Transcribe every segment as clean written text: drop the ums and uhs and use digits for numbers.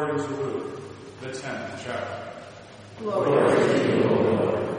according to Luke, the 10th chapter. Glory to you, O Lord.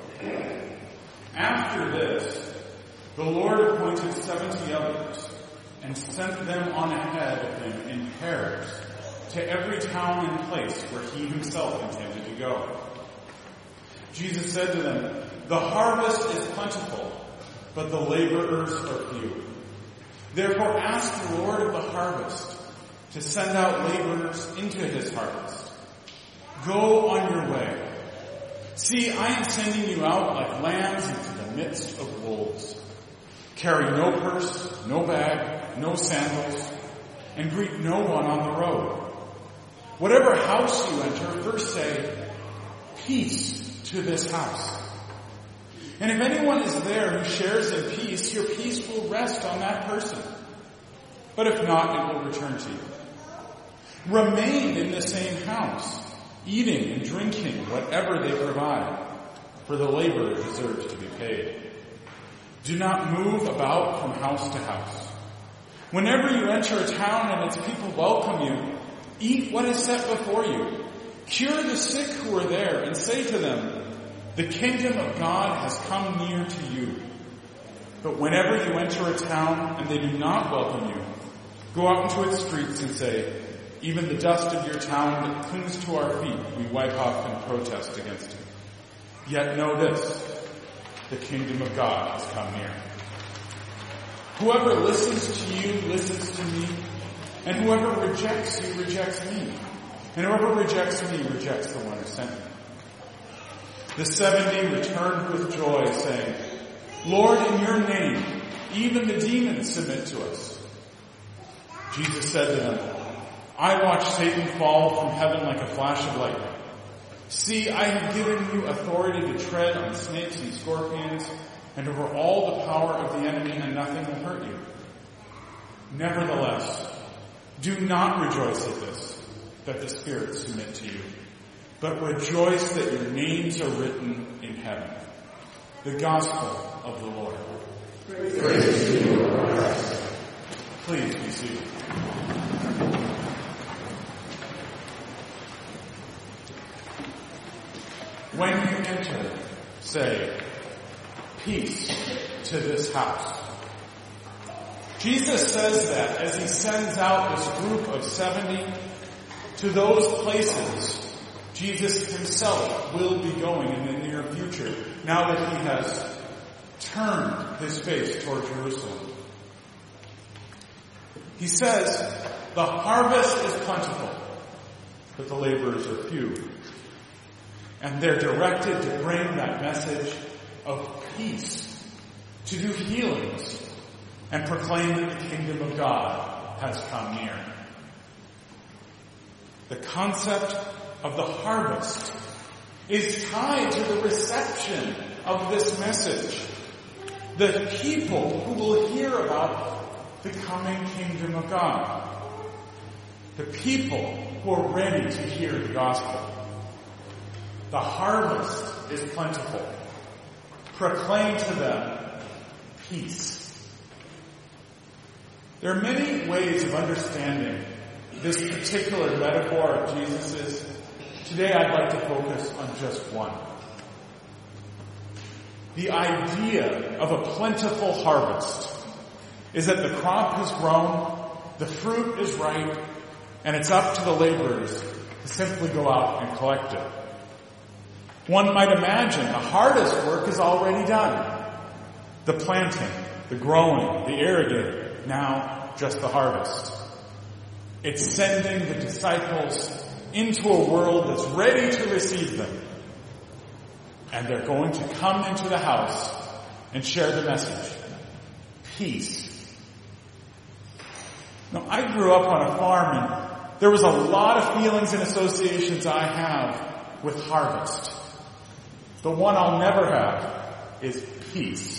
After this, the Lord appointed 70 others and sent them on ahead of him in pairs to every town and place where he himself intended to go. Jesus said to them, "The harvest is plentiful, but the laborers are few. Therefore ask the Lord of the harvest to send out laborers into his harvest. Go on your way. See, I am sending you out like lambs into the midst of wolves. Carry no purse, no bag, no sandals, and greet no one on the road. Whatever house you enter, first say, 'Peace to this house.' And if anyone is there who shares in peace, your peace will rest on that person. But if not, it will return to you. Remain in the same house, eating and drinking whatever they provide, for the laborer deserves to be paid. Do not move about from house to house. Whenever you enter a town and its people welcome you, eat what is set before you. Cure the sick who are there and say to them, 'The kingdom of God has come near to you.' But whenever you enter a town and they do not welcome you, go out into its streets and say, 'Even the dust of your town that clings to our feet we wipe off in protest against it.' Yet know this, the kingdom of God has come near. Whoever listens to you listens to me, and whoever rejects you rejects me, and whoever rejects me rejects the one who sent me." The 70 returned with joy, saying, "Lord, in your name, even the demons submit to us." Jesus said to them, "I watched Satan fall from heaven like a flash of lightning. See, I have given you authority to tread on snakes and scorpions and over all the power of the enemy, and nothing will hurt you. Nevertheless, do not rejoice at this, that the spirits submit to you, but rejoice that your names are written in heaven." The Gospel of the Lord. Praise to you, O Christ. Please be seated. When you enter, say, "Peace to this house." Jesus says that as he sends out this group of 70 to those places Jesus himself will be going in the near future, now that he has turned his face toward Jerusalem. He says, the harvest is plentiful, but the laborers are few. And they're directed to bring that message of peace, to do healings, and proclaim that the kingdom of God has come near. The concept of the harvest is tied to the reception of this message. The people who will hear about the coming kingdom of God. The people who are ready to hear the gospel. The harvest is plentiful. Proclaim to them peace. There are many ways of understanding this particular metaphor of Jesus's. Today I'd like to focus on just one. The idea of a plentiful harvest is that the crop has grown, the fruit is ripe, and it's up to the laborers to simply go out and collect it. One might imagine the hardest work is already done. The planting, the growing, the irrigating, now just the harvest. It's sending the disciples into a world that's ready to receive them. And they're going to come into the house and share the message. Peace. Now, I grew up on a farm, and there was a lot of feelings and associations I have with harvest. The one I'll never have is peace.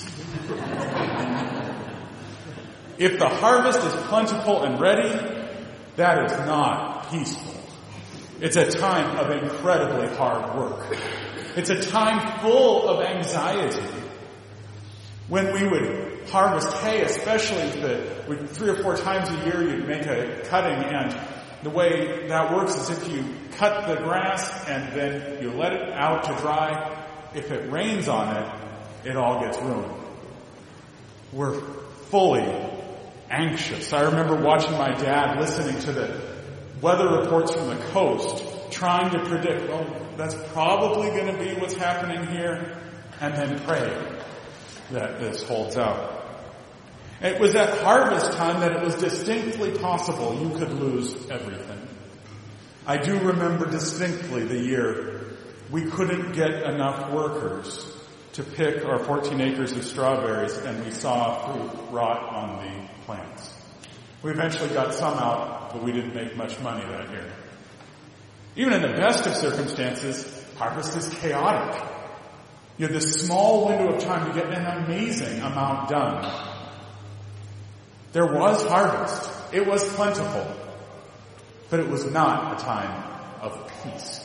If the harvest is plentiful and ready, that is not peaceful. It's a time of incredibly hard work. It's a time full of anxiety. When we would harvest hay, especially if 3 or 4 times a year you'd make a cutting, and The way that works is if you cut the grass and then you let it out to dry, if it rains on it, it all gets ruined. We're fully anxious. I remember watching my dad listening to the weather reports from the coast, trying to predict, well, that's probably going to be what's happening here, and then pray that this holds out. It was at harvest time that it was distinctly possible you could lose everything. I do remember distinctly the year we couldn't get enough workers to pick our 14 acres of strawberries, and we saw fruit rot on the plants. We eventually got some out, but we didn't make much money that year. Even in the best of circumstances, harvest is chaotic. You have this small window of time to get an amazing amount done. There was harvest. It was plentiful. But it was not a time of peace.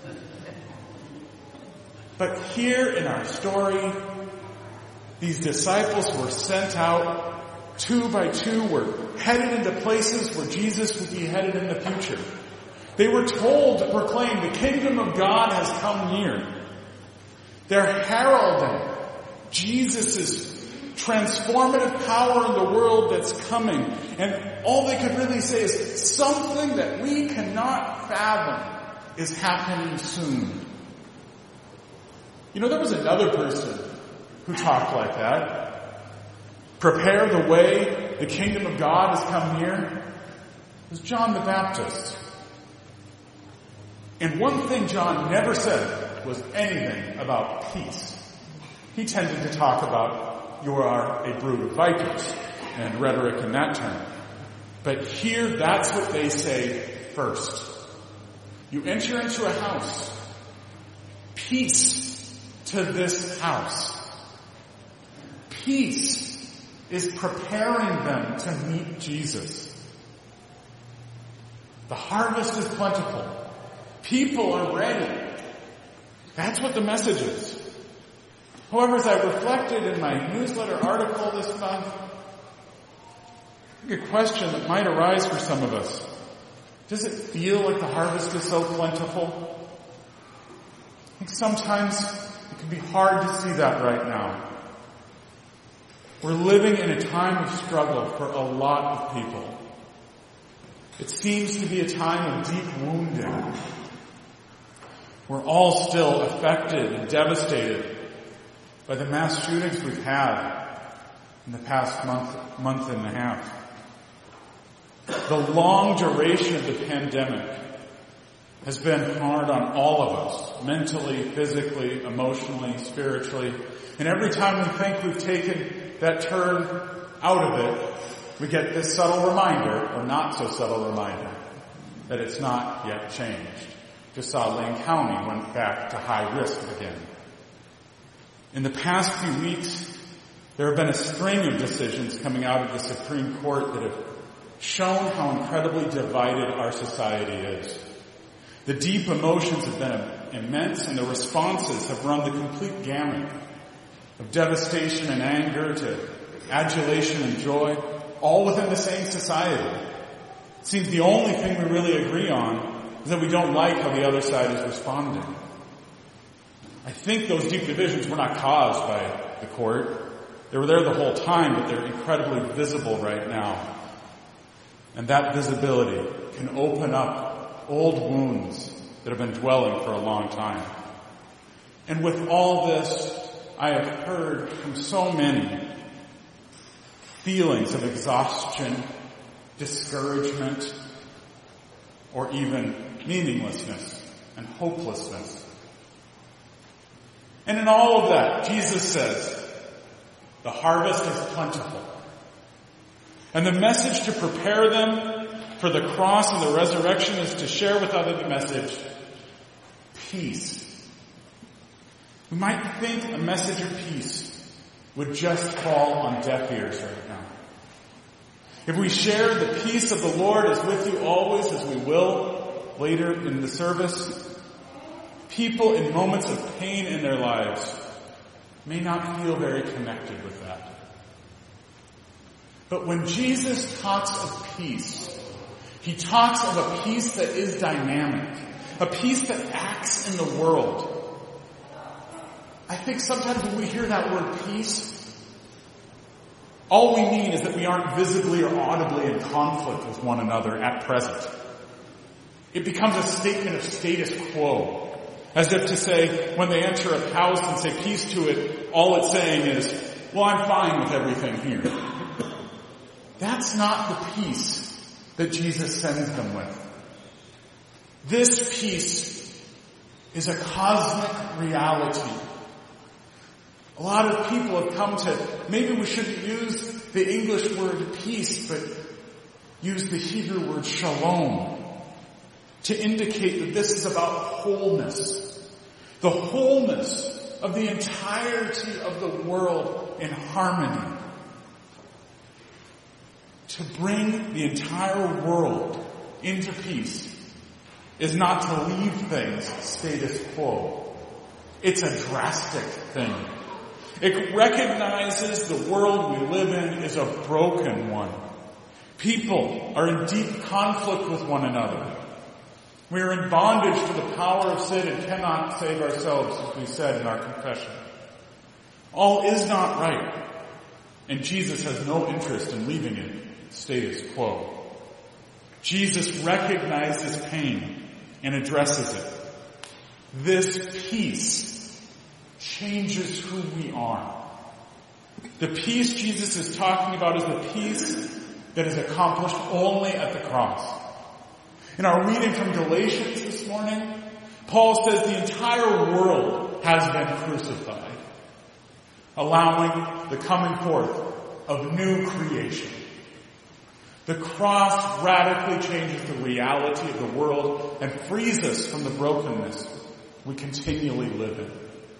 But here in our story, these disciples were sent out 2 by 2, were headed into places where Jesus would be headed in the future. They were told to proclaim the kingdom of God has come near. They're heralding Jesus' transformative power in the world that's coming. And all they could really say is something that we cannot fathom is happening soon. You know, there was another person who talked like that. Prepare the way, the kingdom of God has come near. It was John the Baptist. And one thing John never said was anything about peace. He tended to talk about, you are a brood of vipers, and rhetoric in that term. But here, that's what they say first. You enter into a house. Peace to this house. Peace is preparing them to meet Jesus. The harvest is plentiful. People are ready. That's what the message is. However, as I reflected in my newsletter article this month, a question that might arise for some of us. Does it feel like the harvest is so plentiful? I think sometimes it can be hard to see that right now. We're living in a time of struggle for a lot of people. It seems to be a time of deep wounding. We're all still affected and devastated by the mass shootings we've had in the past month and a half. The long duration of the pandemic has been hard on all of us, mentally, physically, emotionally, spiritually. And every time we think we've taken that turn out of it, we get this subtle reminder, or not so subtle reminder, that it's not yet changed. Just saw Lane County went back to high risk again. In the past few weeks, there have been a string of decisions coming out of the Supreme Court that have shown how incredibly divided our society is. The deep emotions have been immense, and the responses have run the complete gamut of devastation and anger to adulation and joy, all within the same society. It seems the only thing we really agree on is that we don't like how the other side is responding. I think those deep divisions were not caused by the court. They were there the whole time, but they're incredibly visible right now. And that visibility can open up old wounds that have been dwelling for a long time. And with all this, I have heard from so many feelings of exhaustion, discouragement, or even meaninglessness and hopelessness. And in all of that, Jesus says, the harvest is plentiful. And the message to prepare them for the cross and the resurrection is to share with others the message, peace. We might think a message of peace would just fall on deaf ears right now. If we share the peace of the Lord is with you always, as we will later in the service, people in moments of pain in their lives may not feel very connected with that. But when Jesus talks of peace, He talks of a peace that is dynamic, a peace that acts in the world. I think sometimes when we hear that word peace, all we mean is that we aren't visibly or audibly in conflict with one another at present. It becomes a statement of status quo, as if to say, when they enter a house and say peace to it, all it's saying is, well, I'm fine with everything here. That's not the peace that Jesus sends them with. This peace is a cosmic reality. A lot of people have come to, maybe we shouldn't use the English word peace, but use the Hebrew word shalom to indicate that this is about wholeness. The wholeness of the entirety of the world in harmony. To bring the entire world into peace is not to leave things status quo. It's a drastic thing. It recognizes the world we live in is a broken one. People are in deep conflict with one another. We are in bondage to the power of sin and cannot save ourselves, as we said in our confession. All is not right, and Jesus has no interest in leaving it status quo. Jesus recognizes pain and addresses it. This peace changes who we are. The peace Jesus is talking about is the peace that is accomplished only at the cross. In our reading from Galatians this morning, Paul says the entire world has been crucified, allowing the coming forth of new creation. The cross radically changes the reality of the world and frees us from the brokenness we continually live in.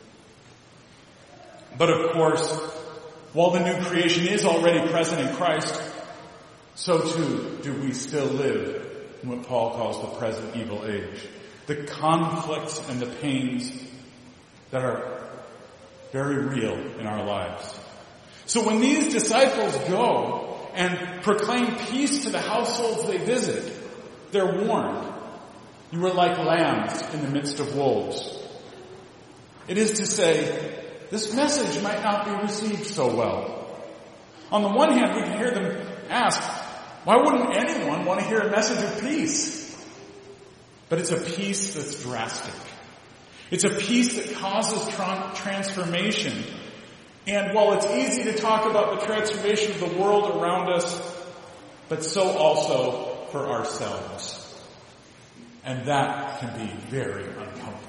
But of course, while the new creation is already present in Christ, so too do we still live in what Paul calls the present evil age. The conflicts and the pains that are very real in our lives. So when these disciples go and proclaim peace to the households they visit, they're warned. You are like lambs in the midst of wolves. It is to say, this message might not be received so well. On the one hand, we can hear them ask, why wouldn't anyone want to hear a message of peace? But it's a peace that's drastic. It's a peace that causes transformation. And while it's easy to talk about the transformation of the world around us, but so also for ourselves. And that can be very uncomfortable.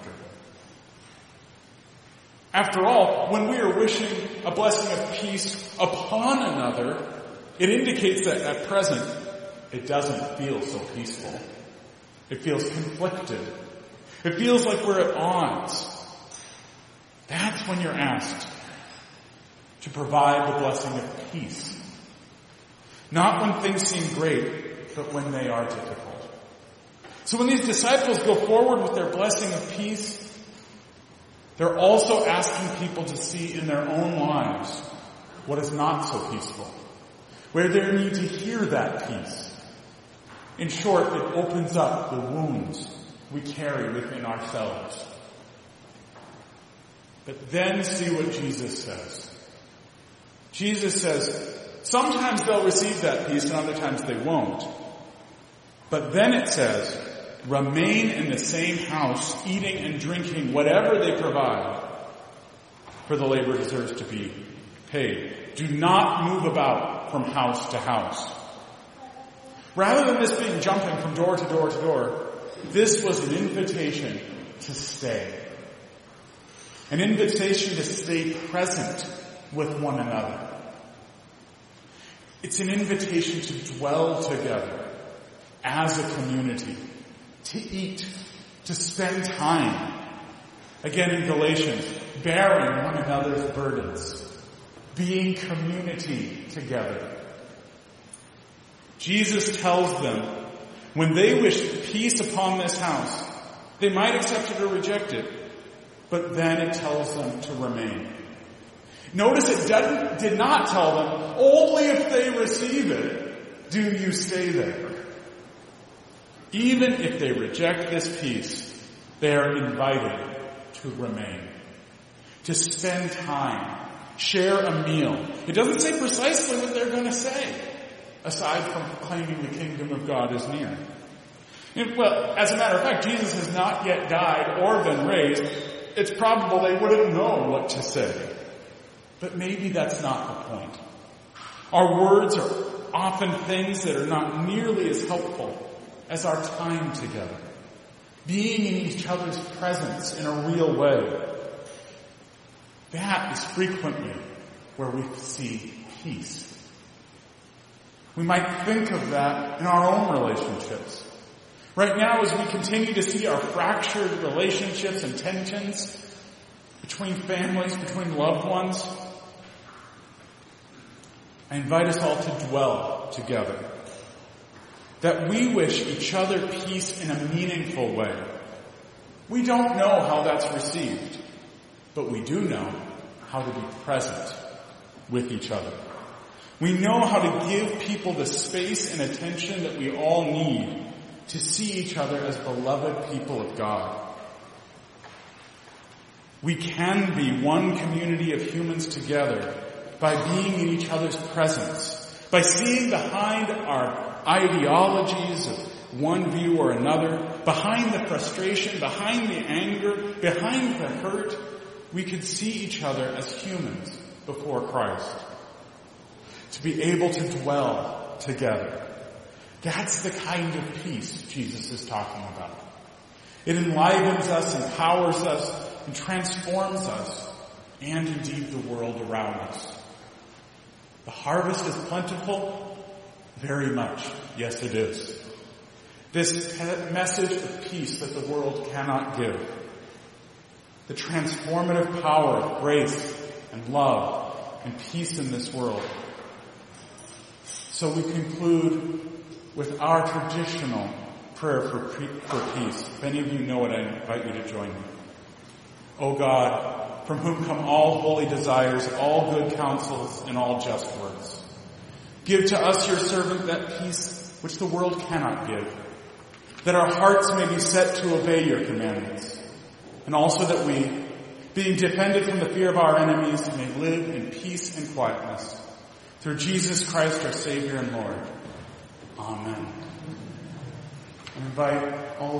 After all, when we are wishing a blessing of peace upon another, it indicates that at present, it doesn't feel so peaceful. It feels conflicted. It feels like we're at odds. That's when you're asked to provide the blessing of peace. Not when things seem great, but when they are difficult. So when these disciples go forward with their blessing of peace, they're also asking people to see in their own lives what is not so peaceful, where they need to hear that peace. In short, it opens up the wounds we carry within ourselves. But then see what Jesus says. Jesus says, sometimes they'll receive that peace and other times they won't. But then it says, remain in the same house, eating and drinking whatever they provide, for the labor deserves to be paid. Do not move about from house to house. Rather than this being jumping from door to door to door, this was an invitation to stay. An invitation to stay present with one another. It's an invitation to dwell together as a community, to eat, to spend time. Again in Galatians, bearing one another's burdens, being community together. Jesus tells them, when they wish peace upon this house, they might accept it or reject it, but then it tells them to remain. Notice it did not tell them, only if they receive it do you stay there. Even if they reject this peace, they are invited to remain, to spend time, share a meal. It doesn't say precisely what they're going to say, aside from proclaiming the kingdom of God is near. Well, as a matter of fact, Jesus has not yet died or been raised. It's probable they wouldn't know what to say. But maybe that's not the point. Our words are often things that are not nearly as helpful as our time together. Being in each other's presence in a real way. That is frequently where we see peace. We might think of that in our own relationships. Right now, as we continue to see our fractured relationships and tensions between families, between loved ones, I invite us all to dwell together. That we wish each other peace in a meaningful way. We don't know how that's received, but we do know how to be present with each other. We know how to give people the space and attention that we all need to see each other as beloved people of God. We can be one community of humans together by being in each other's presence, by seeing behind our ideologies of one view or another, behind the frustration, behind the anger, behind the hurt. We could see each other as humans before Christ. To be able to dwell together. That's the kind of peace Jesus is talking about. It enlivens us, empowers us, and transforms us, and indeed the world around us. The harvest is plentiful? Very much. Yes, it is. This message of peace that the world cannot give. The transformative power of grace and love and peace in this world. So we conclude with our traditional prayer for peace. If any of you know it, I invite you to join me. O God, from whom come all holy desires, all good counsels, and all just words, give to us, your servant, that peace which the world cannot give, that our hearts may be set to obey your commandments, and also that we, being defended from the fear of our enemies, may live in peace and quietness. Through Jesus Christ, our Savior and Lord. Amen. I invite all